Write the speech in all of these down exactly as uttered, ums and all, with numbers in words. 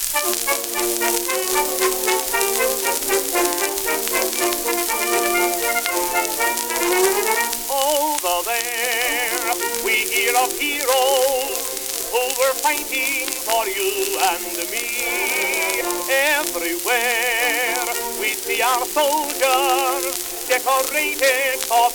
Over there, we hear of heroes who were fighting for you and me. Everywhere we see our soldiers decorated for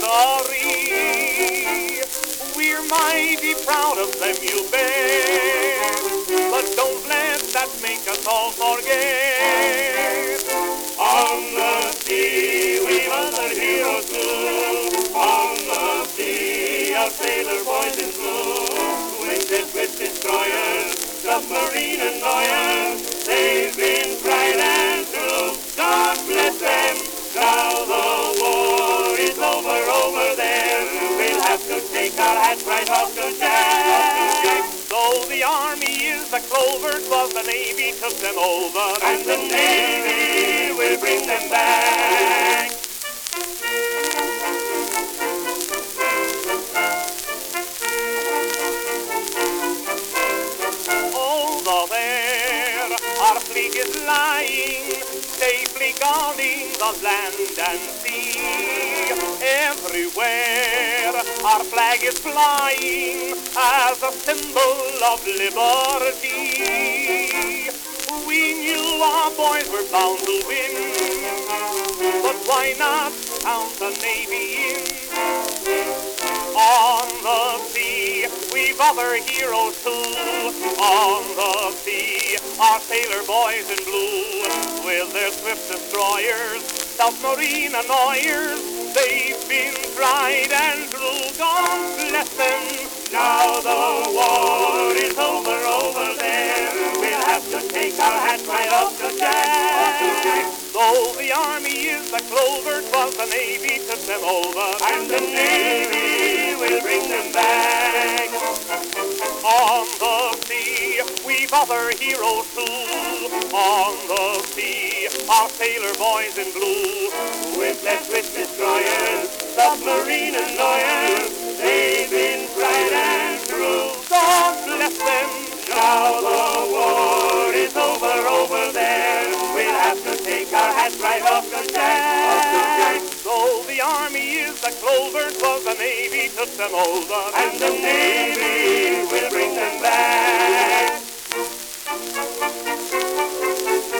bravery. We're mighty proud of them, you bet, but don't let that make us all forget. On the sea, we've other heroes too. On the sea, our sailor boys in blue, winted with destroyers, submarine annoyers. They've been tried and true. God bless them. Now the war is over, over there. We'll have to take our hats right off to Jack. Though the army is the clover, 'twas the Navy took them over, and the Navy will bring them back. Over there, our fleet is lying, safely guarding the land and sea. Everywhere our flag is flying as a symbol of liberty. We knew our boys were bound to win, but why not count the Navy in? On the sea, we've other heroes too. On the sea, our sailor boys in blue, with their swift destroyers, submarine annoyers. They've been tried and true. God bless them. Now the war is over, over there. We'll have to take our hats right off to Jack. Though the army is the clover, 'twas the Navy took them over, and the Navy will bring them back. On the sea, we've other heroes too. On the sea, our sailor boys in blue, with their swift destroyers, submarine annoyers. They've been tried and true. God bless them. Now the war is over, over there. We'll have to take our hats right off to Jack. Though the army is the clover, 'twas the Navy took them over, and the Navy will bring them back.